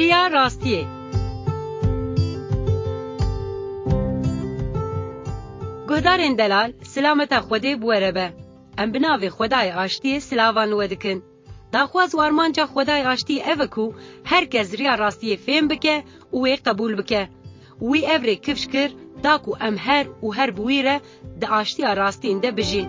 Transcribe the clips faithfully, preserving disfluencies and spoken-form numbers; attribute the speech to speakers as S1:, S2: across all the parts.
S1: ریا راستیه. گهدارین دلال سلامت خوده بوره به. ام بناوی خدای آشتی سلاوان ودکن. داخواز وارمانجا خدای آشتی اوکو هر کس ریا راستیه فهم بکه وی قبول بکه. وی اوری کفش کر داکو ام هر و هر بویره دا آشتی راستین ده بجی.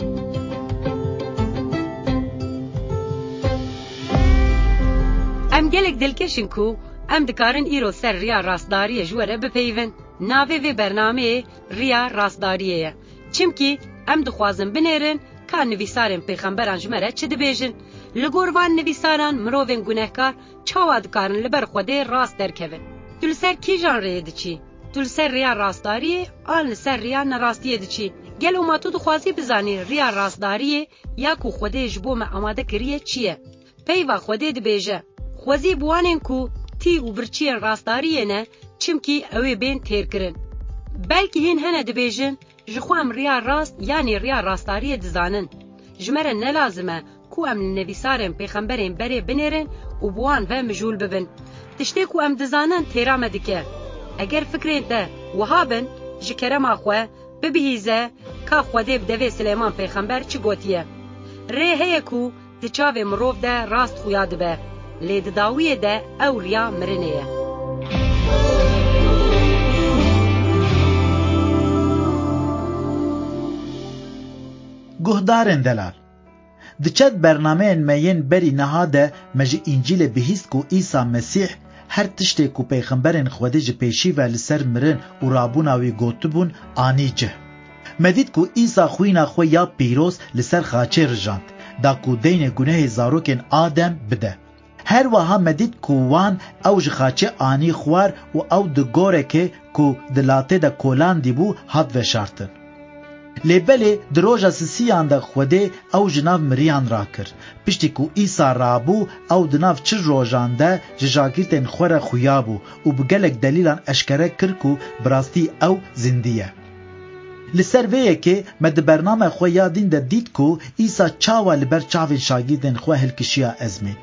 S1: ام گلک دلکشن کو ام دکارن ایرو سر ریا راستداری جوره بپیون. ناوی وی برنامه ریا راستداریه. چمکی ام دخوازن بنیرن که نویسارن پیغمبران جمره چه دبیجن. لگوروان نویساران مروفن گناهکار چاوا دکارن لبر خوده راست درکوین. تول سر کی جان ریه دچی؟ تول سر ریا راستداریه آن سر ریا نراستیه دچی؟ گل اوما تو دخوازی بزانی ریا راستداریه یا کو خوده جبو ما آماده کریه چیه؟ پیوا خوده دبیجه. خوازی بوانن کو تی و برچی راستداریه نه چمکی اوی بین تیر کرن. بلکه هین هنه دبیجن جخوام ریا راست یعنی ریا راستداریه دزانن. جمره نلازمه کو ام نویسارن پیغمبرین بری بنیرن و بوان و مجول ببن. تشتی کو ام دزانن تیرامه دکه. اگر فکرین ده وهابن جکرم آخوه ببهیزه که خوده بدوی سلیمان پیغمبر چی گوتیه. ری هیه کو دچاوه مروف ده راست خویاد به. لید داویه ده او ریا مرنیه.
S2: گهدارن دلال دچت برنامه مین بری نهاده مجی انجیل بهیست کو عیسی مسیح هر تشتی کو پیغمبرین خوده جه پیشی و لسر مرن و رابوناوی گوتبون آنی جه. مدید کو عیسی خوینا خوی یا پیروز لسر خاچه رجاند دا کو دین گناه زاروکن آدم بده. هر وها مدید کو وان او جه خاچه آنی خوار و او دگوره که کو دلاته دا کولان دیبو حد و شارتن. لیبله دروجا سسیان دا خوده او جناف مریان را کر. پشتی کو ایسا رابو او دناف چر روجان دا جاگیرتن خور خویابو و بگلک دلیلان اشکره کر کو براستی او زندیه. لسر ویه که مد برنامه خواه یادین دا دید کو ایسا چاوا لبر چاوین شاگیرتن خواه هلکشیا ازمین.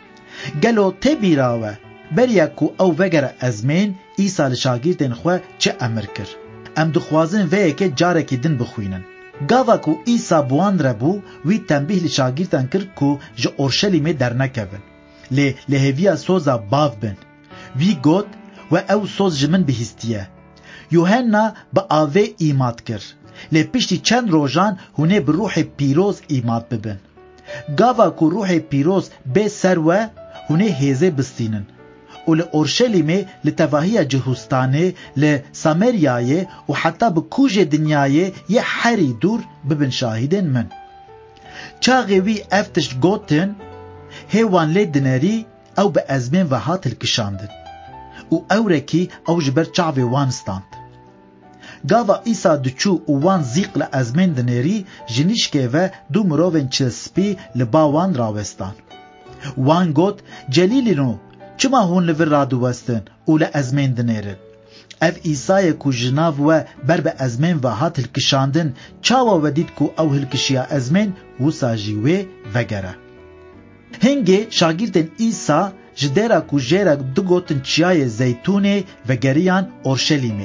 S2: گلو تی بیراوه بریا کو او وگر ازمین ایسا لشاگیرتن خواه چه امر کر. ام دخوازن ویه که جاره که دن بخوینن. گاوا کو ایسا بوان ربو وی تنبیه لشاگیرتن کر کو جه اورشلیمه در نکوین. لی لحویا سوزا باو بن. وی گوت و او سوز جمن بهستیه. یوهنا با آوه ایماد کر. لی پشتی چند روژان هونه به روح پیروز ایماد ببن. گاوا کو روح پیروز به سروه هونه هیزه بستینن. و لأورشليمه لتواهية جهوستانه لسامريايه وحتى بكوجة دنيايه يحري دور ببن شاهدين من. چاغي وي افتش گوتن هيوان لي دناري او بأزمين وهات الكشاندن و اوركي او جبر چاوي وانستاند. گاوا ايسا دچو وان زيق لأزمين دناري جنشكي و دو مروفن چلسپي لباوان راوستان. وان گوت جليلينو چما هون لور رادو وستن او لازمین دنیرن. اف ایسای کو جناو و بر به ازمین و هات هلکشاندن چاوا ودید کو او هلکشیا ازمین و ساجیوه وگره. هنگه شاگیردن ایسا جدیرا کو جیرا دگوتن چیای زیتونه وگریان اورشلیمه.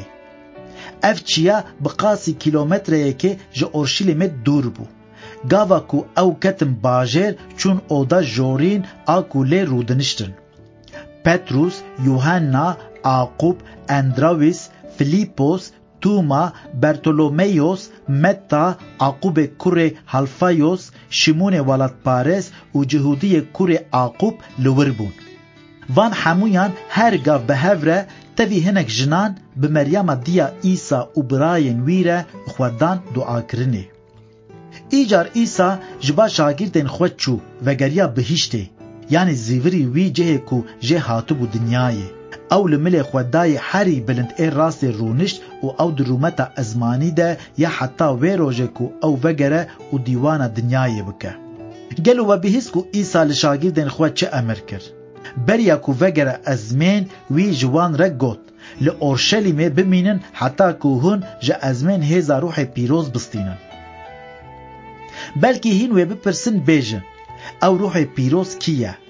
S2: اف چیا بقاسی کیلومتره که جه اورشلیمه دور بو. گاوا کو او کتن باجر چون اودا جورین آکو لی رودنشتن. پتروس، یوحنا، یعقوب، اندراویس، فیلیپوس، توما، برتولومیوس، متا، یعقوب کوره حلفایوس، شیمون ولد پارس و جهودی کوره یعقوب لور بون. وان همویان هر گاو به هفره تاوی هنک جنان به مریم دیا ایسا و براین ویره خودان دعا کرنه. ایجار ایسا جبا شاگردین خود چو و گریا بهشته. یعنی زیوری وی جه کو جه هاتو بو دنیای او لمل خدای حری بلند ای راست رونشت و او درومتا ازمانی ده یا حتی وی روژه کو او وگره و دیوان دنیای بکه. گلو و بهیست کو ایسا لشاگردین خود چه امر کر. بریا کو وگره ازمین وی جوان را گوت لأورشلیمه بمینن حتی کو هون جه ازمین هیزا روح پیروز بستینن. بلکه هین وی بپرسن بیجن او روح پیروز کیه؟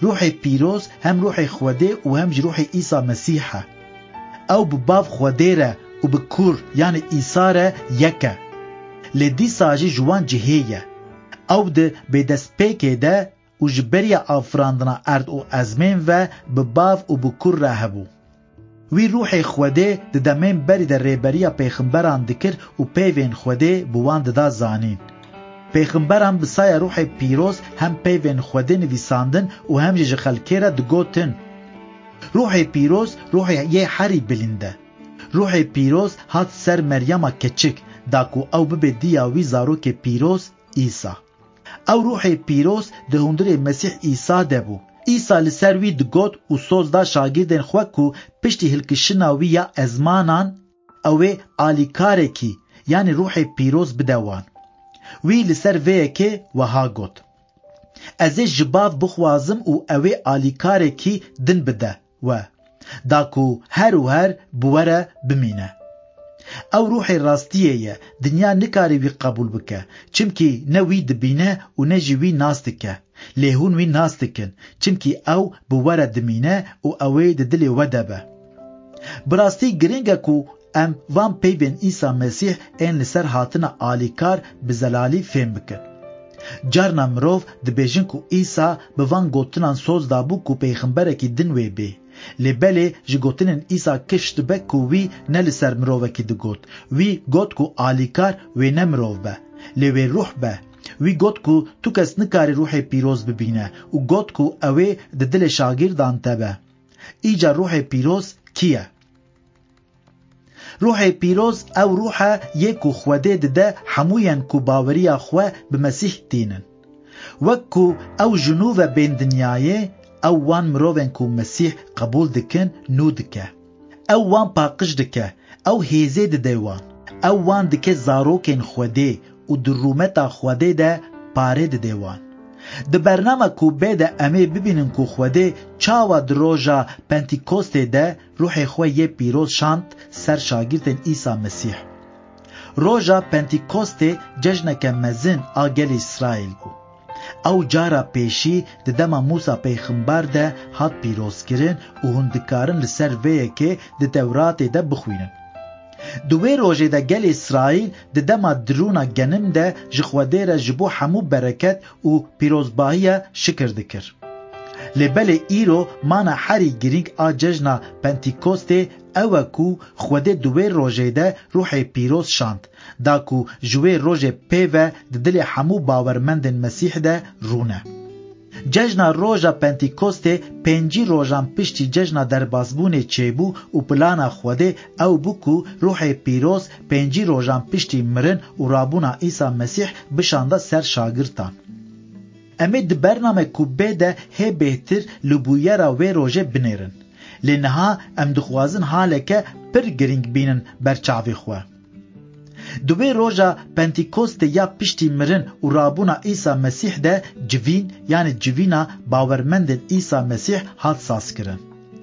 S2: روح پیروز هم روح خوده و هم روح عیسی مسیحه او بباف خوده را و بکور یعنی عیسی را یکه لدی ساجی جوان جهیه او ده به دست پیکه ده و جبری آفراندنا ارد و ازمین و بباف و بکور را هبو وی روح خوده ده دمین بری ده ریبری پیغمبران دکر و پیوین خوده بوان ده دا زانین پیغمبران بسای روح پیروز هم پیوین خوده نویساندن و هم جه خلکی را دگوتن روح پیروز روح یه حری بلنده روح پیروز هات سر مریم کچک داکو او ببه دیاوی زاروک پیروز عیسی او روح پیروز ده هندر مسیح عیسی دبو عیسی لسر وی دگوت و سوز دا شاگردن خوکو پشتی هلکشناوی یا ازمانان اوه آلیکاره کی یعنی روح پیروز بدوان وی لسر ویه که وها گوت از جباف بخوازم و اوه آلیکاره کی دن بده و داکو هر و هر بوره بمینه او روح راستیه دنیا نکاری وی قبول بکه چمکی نوی دبینه و نجوی ناستکه لیهون وی ناستکن چمکی او بوره دمینه و اوی ددلی ودبه براستی گرینگه کو ام وان پیبین عیسی مسیح این لسر هاتنا آلیکار بزلالی فهم بکن جارنا مروف دبیجن کو عیسی بوان گوتنان سوز دابو کو پیغمبره کی دنوی بی لبلی جگوتنن عیسی کشت به کو وی نل سر مروه کی دگوت وی گوت کو آلیکار وی نمروف به لوی روح به وی گوت کو تو کس نکاری روح پیروز ببینه و گوت کو اوی د دل شاگردان تبه ایجا روح پیروز کیه روح پیروز او روح یکو خوده ده حموین کو باوریا خو به مسیح دینن وکو او جنوب بین دنیای او وان مروین کو مسیح قبول دکن نو دکه او وان پاقش دکه او هیزه ده دیوان او وان دکه زاروکن خوده و درومتا خوده ده پاره ده دیوان ده برنامه کو بیده امی ببینن کو خوده چاوا دروژا پنتیکوست ده روح خواه پیروز شانت سر شاگردن عیسی مسیح روژا پنتیکوست ججنک مزن آگل اسرائیل بو او جارا پیشی ده دما موسا پیغمبر ده هات پیروز کرن و هندکارن لسر ویه که ده دورات ده بخوینن دوی روژه ده گل اسرائیل ده دما درونا گنم ده جخوده را جبو حمو برکت و پیروزباهی شکر دکر لبل ایرو مانا حری گرینگ آ ججنا پنتیکوسته اوه کو خوده دوی روژه ده روح پیروز شاند دا کو جوی روژه پیوه ده دل حمو باورمندن مسیح ده رونه ججنا روژا پنتیکوسته پنجی روژان پشتی ججنا در بازبون چیبو و پلانا خوده او بکو روح پیروز پنجی روژان پشتی مرن و رابونا عیسی مسیح بشانده سر شاگرتان امید ده برنامه کوبه ده هی بهتر لبویه را وی روژه بنیرن لنها ام دخوازن حاله که پر گرینگ بینن برچاوی خواه دوی روژا پنتیکوست یا پشتی مرن و رابونا عیسی مسیح ده جوین یعنی جوینا باورمندن عیسی مسیح هات ساس کرن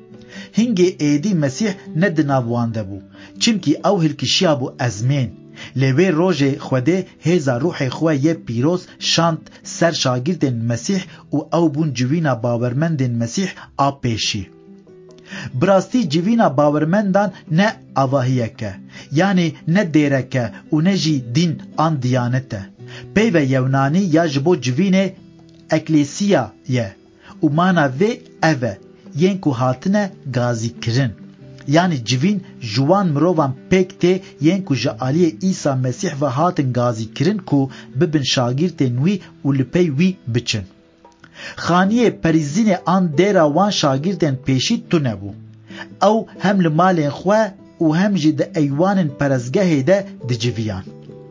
S2: هنگی ایدی مسیح ندناوانده بو چمکی او هلکشیا بو ازمین لوی روژه خوده هزا روح خواه یه پیروز شانت سر شاگردن مسیح و او بون جوینا باورمندن مسیح آب پیشی براستی جوینا باورمندان نه آواهیه که یعنی نه دیره که و نه جی دین آن دیانته پیوه یونانی یا جبو جوین اکلیسیا یه و مانا وی اوه ین که هاتنه گازی کرن یعنی جوین جوان مروان پکته ین که جعالی عیسی مسیح و هاتن گازی کرن که ببن شاگرتن وی و لپی وی بچن خانیه پریزین آن دیرا وان شاگردن پیشی تو نبو او هم لمالین خواه و هم جد ایوان پرزگه ده ده جویان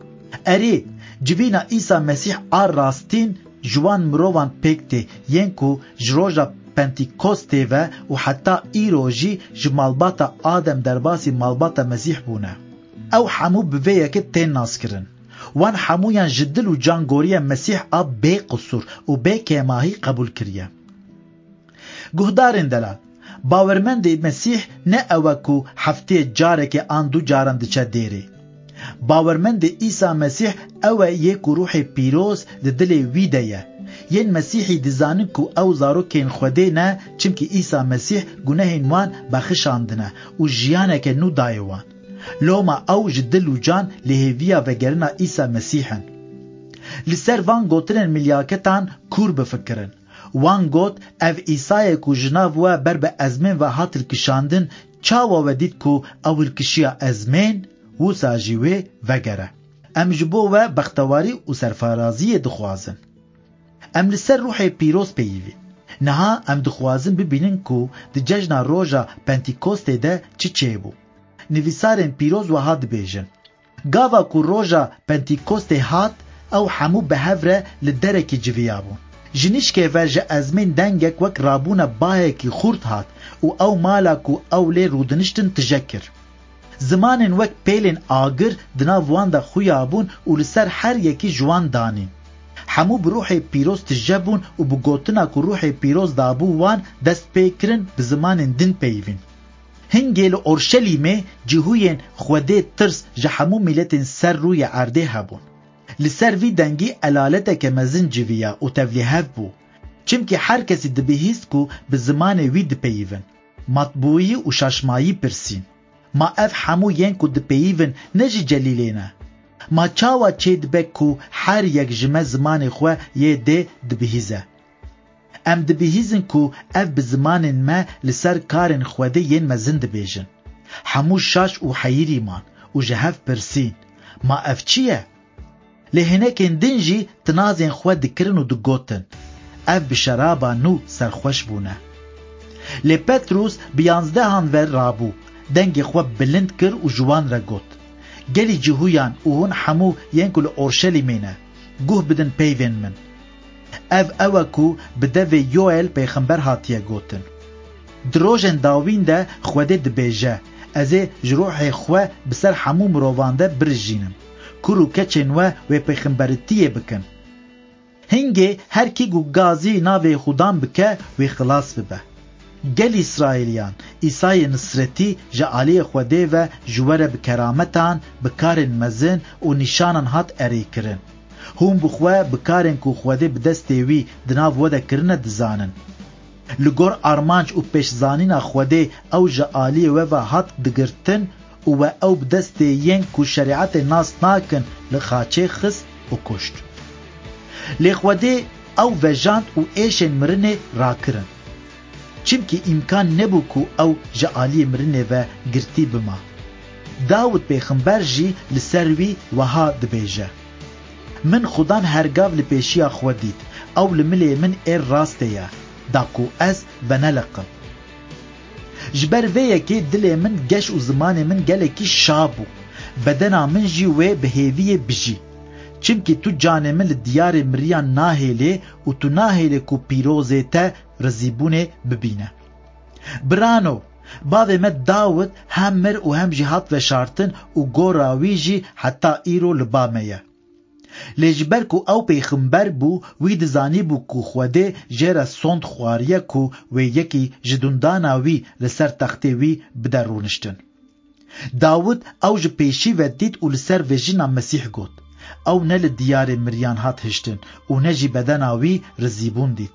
S2: اری جوینا عیسی مسیح آر راستین جوان مروان پکته ین که جروجا پنتیکوسته و و حتی ایروجی جمالباتا آدم درباسی مالباتا مسیح بونه او حمو بویه که تین ناس کرن وان حمویان جدل و جانگوری مسیح آب بی قصور و بی کماهی قبول کریه گهدارن دلال باورمند مسیح نه اوکو هفته جاره که آن دو جارند چه دیره باورمند عیسی مسیح اوه یک روح پیروز ده دل ویده ین مسیحی دزانن کو او زاروکین خوده نه چمکی عیسی مسیح گناهین وان بخشاندنه و جیانه که نو دایوان لوما او جدل و جان لهویا و گرنا عیسی مسیحن لسر وان گوترن ملیاکتان کور بفکرن وان گوت او عیسی کو جناو و بر به ازمین و هاتل کشاندن چاوا و دید کو اول کشیا ازمین و ساجیوه و گره ام جبو و بختواری و سرفرازی دخوازن ام لسر روح پیروز پیوی نها ام دخوازن ببینن کو د ججنا روژا پنتیکوسته ده چی چه بو نویسارن پیروز و هاد بیجن گاوا کو روژا پنتیکوسته هات او حمو به هفره لدرکی جویابون جنیش که ورژه ازمین دنگک وک رابون باهی کی خورد هات و او مالا کو او لی رودنشتن تجکر زمانن وک پیلن آگر دنا وان دا خویابون و لسر هر یکی جوان دانین همو بروح پیروز تجبون و بگوتنا که روح پیروز دابو وان دست پیکرن بزمانن دن پیوین هنگیل اورشلیمه جهوین خوده ترس جهمو ملتن سر روی عرده هبون لسر وی دنگی علالته که مزن جویا و تولیهف بو چمکی هر کسی دبیهیست که بزمان وی دپیون مطبوعی و شاشمایی پرسین ما اف همو ین که دپیون نجی جلیلینه ما چاوا چه دبک که هر یک جمع زمان خواه یه ده دبیهیزه ام دبیهیزن که اف بزمان ما لسر کارن خوده ین مزن دبیجن همو شاش و حیری من و جهف پرسین ما اف چیه؟ لهنکن دنجی تنازین خواه دکرن و دگوتن اف بشرابا نو سرخوش بونه لی پتروس بیانزده هان ور رابو دنگ خواه بلند کر و جوان را گوت گلی جهویان و هون حمو ینکل اورشلیمینه گوه بدن پیوین من اف اوکو بدوی یوئل پیغمبر هاتیه گوتن دروژن داوین ده خوده دبیجه ازه جروح خواه بسر حمو مروانده برجینم کرو کچن و و پیغمبرتیه بکن هنگه هر کی گو گازی ناوی خودان بکه و خلاص ببه گل اسرائیلیان عیسی نصرتی جعالی خوده و جوره بکرامتان بکارن مزن و نشانن هات اری کرن هم بخواه بکارن کو خوده بدستیوی دناو وده کرنه دزانن لگور آرمانج و پیشزانین خوده او جعالی و و هات دگرتن و او بدست ین کو شریعت ناس ناکن لخاچه خس و کشت لخوده او وجاند و ایشن مرنه راکرن چمکی امکان نبو کو او جعالی مرنه و گرتی بما داود پیغمبر جی لسروی وها دبیجه من خودان هرگاو لپیشیا خودید او لملی من ایر راسته یا داکو از بنلقم جبر وی که دل من گش و زمان من گله کی شابو بدنا من جی و بهیوی بجی چمکی تو جان من دیار مریان ناهله و تو ناهله کو پیروزه تا رزیبونه ببینه برانو باوی مد داود هم مر و هم جهات و شارتن و گوراوی جی حتی ایرو لبامه لجبر کو او پیغمبر بو وی دزانی بو کو خوده جره سوند خواریه کو و یکی جدوندانا وی لسر تخته وی بدرونشتن داود او ج پیشی و دید و لسر وجینا مسیح گوت او نل دیار مریان هات هشتن و نجی بدنا وی رزیبون دید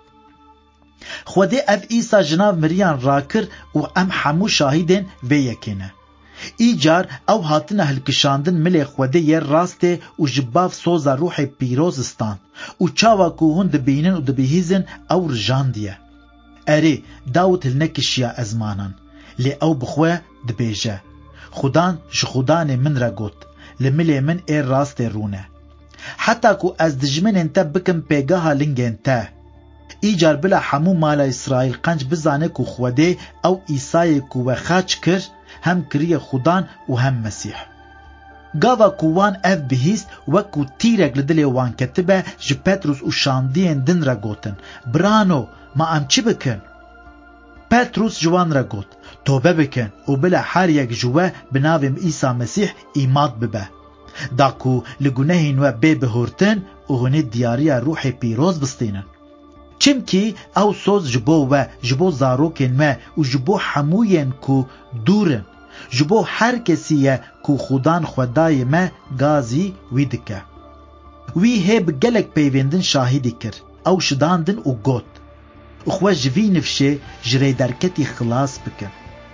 S2: خوده اف ایسا جناب مریان راکر و ام حمو شاهدین و یکینه ایجار او هاتنه هلکشاندن ملی خوده یر راسته و جباف سوزا روح پیروزستان و چاوا کو هون دبینن و دبیهیزن او رجاندیه اری داوت هلنکشیا ازمانان لی او بخواه دبیجه خودان جخودان من را گوت لملی من ایر راسته رونه حتی کو از دجمن انتا بکم پیگاها لنگ انتا ایجار بلا حمو مالا اسرائیل قنج بزانه کو خوده او ایسای کو و خاچ کر هم کریه خودان و هم مسیح گاوا کووان اف بهیست وکو تیرک لدل وان کتبه جه پتروس و شاندین دن را گوتن برانو ما ام چی بکن؟ پتروس جوان را گوت توبه بکن و بلا هر یک جوه بناویم ایسا مسیح ایماد ببه داکو لگونهین و بی بهورتن و هنه دیاریا روح پیروز بستینن چمکی او سوز جبو و جبو زاروکن و و جبو حموین کو دورن جبو هر کسیه کو خودان خدای ما گازی ویدکه وی هب گلک پیوندن شاهدی کر او şidandin û got xwe ji vî nifşê ji rêderketî xilas bikin.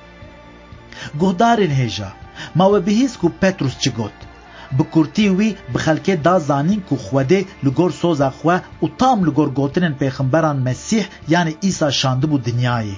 S2: Guhdarên hêja ma we bihîst ku Petrus çi got. Bi kurtî wî bi xelkê da zanîn ku Xwedê li gor soza xwe û tam li gor gotinên pêxemberan Mesîh yanî Îsa şandibû dinyayê.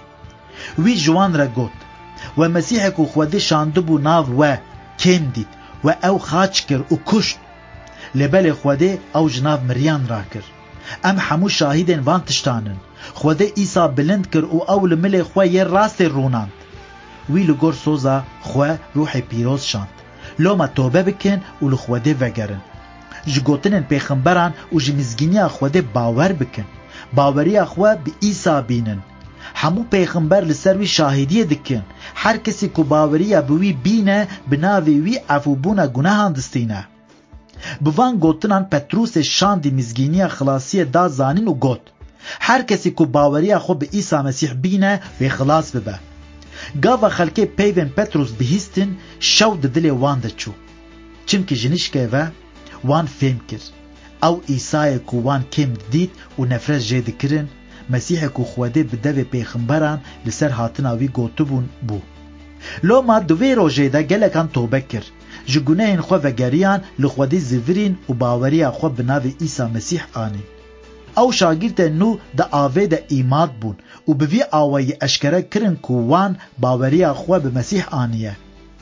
S2: Wî ji wan re got we Mesîhê ku Xwedê şandibû nav we kêm dît we ew xaç kir û kuşt. Lêbelê Xwedê ew ji nav miriyan rakir. Em hemû şahîdên van tiştanin. Xwedê Îsa bilind kir û ew li milê xwe yê rastê rûnand. Wî li gor soza xwe Ruhê Pîroz şand. Loma tobe bikin û li Xwedê vegerin. Ji gotinên pêxemberan û ji mizgîniya Xwedê bawer bikin. Baweriya xwe bi Îsa bînin. Hemû pêxember li ser wî şahîdiyê dikin. Her kesî ku baweriya bi wî bîne bi navê wî efûbûna gunehan distîne. Bi van gotinan Petrusê şandî mizgîniya xilasiyê da zanîn û got. Her kesî ku baweriya xwe bi Îsa Mesîh bîne wê xilas bibe. Gava xelkê peyvên Petrus bihîstin şew di dilê wan de çû. Çimkî ji nişkê ve wan fêm kir. Ew Îsayê ku wan kêm dît û nefret jê dikirin, Mesîhê ku Xwedê bi devê pêxemberan li ser hatina wî gotibûn bû. Loma di vê rojê de gelekan tobe kir. Ji gunehên xwe vegeriyan li Xwedê zîvirîn û baweriya xwe bi navê Îsa Mesîh anîn. Ew şagirtên nû di avê de îmad bûn û bi vî awayî eşkere kirin ku wan baweriya xwe bi Mesîh aniye.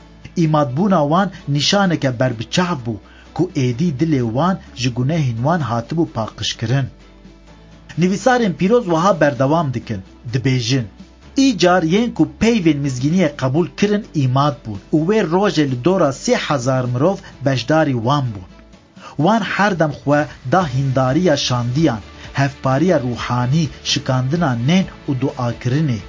S2: Îmadbûna wan nîşaneke berbiçav bû ku êdî dilê wan ji gunehên wan hatibû paqişkirin. Nivîsarên pîroz wiha berdewam dikin, dibêjin. Îcar yên ku peyvên mizgîniyê qebûl kirin îmad bûn û wê rojê li dora sê hezar mirov beşdarî wan bûn. Wan her dem xwe da hîndariya şandiyan, hevpariya ruhanî, şikandina nên û duakirinê.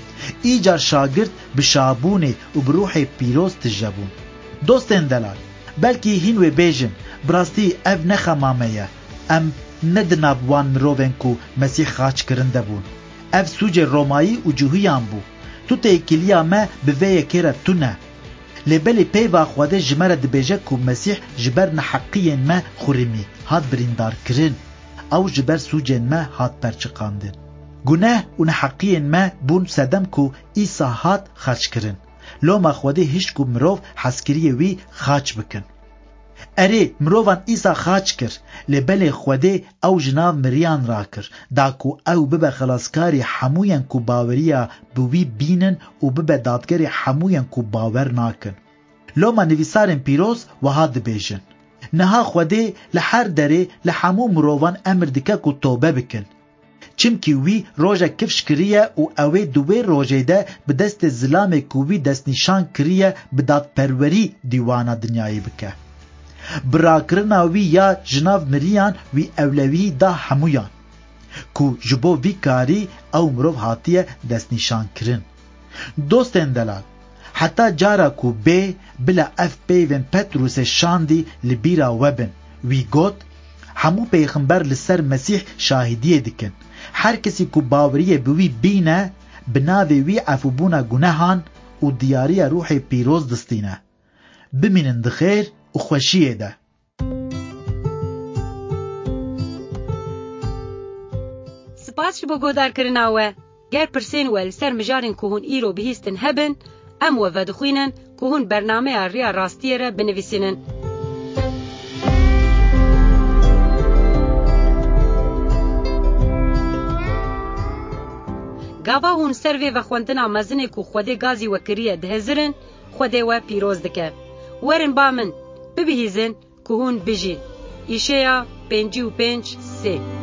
S2: Îcar şagirt bi şabûnê û bi Ruhê Pîroz tijebûn. Dostên delal, belkî hîn wê bêjin, bi rastî ev nexema me ye. Em ne di nav wan mirovên ku Mesîh xaç kirin de bûn. Ev sûcê Romayî û cihûyan bû. Tu têkiliya me bi vê yekê re tune. Lêbelê peyva Xwedê ji me re dibêje ku Mesîh ji ber neheqiyên me xurîmî hat birîndarkirin. Ew ji ber sûcên me hat perçiqandin. Guneh û neheqiyên me bûn sedem ku Îsa hat xaçkirin. Loma Xwedê hişt ku mirov hezkiriyê wî xaç bikin. Erê mirovan Îsa xaç kir, lêbelê Xwedê ew ji nav miriyan rakir, da ku ew bibe xilaskarî hemûyên ku baweriya bi wî bînin û bibe dadgerê hemûyên ku bawer nakin. Loma nivîsarên pîroz wiha dibêjin. Niha Xwedê li her derê li hemû mirovan emir dike ku tobe bikin. Çimkî wî rojek kifş kiriye û ew ê di wê rojê de bi destê zilamê ku wî destnîşan kiriye bi dadperwerî dîwana dinyayê bike. Birakirina wî ya ji nav miriyan wî ewlewî da hemûyan. Ku ji bo vî karî ew mirov hatiye destnîşan kirin. Dostên delal, heta cara ku bê bila ev peyvên Petrusê şandî li bîra we bin. Wî got, hemû pêxember li ser Mesîh şahîdiyê dikin. Her kesî ku baweriyê bi wî bîne, bi navê wî efûbûna gunehan û diyariya Ruhê Pîroz distîne. Bimînin di xêr û xweşiyê de.
S1: Spas ji bo guhdarkirina we. Ger pirsên we li ser mijarên ku hûn îro bihîstin hebin, em we vedixwînin ku hûn bernameya Rêya Rastiyê re binivîsînin. Gava hûn ser vê vexwendina mezinê ku Xwedê gazî we kiriye dihezirin, Xwedê we pîroz dike. Werin ba min, bibihîzin ku hûn bijîn. Îşeya pêncî û pênc sê.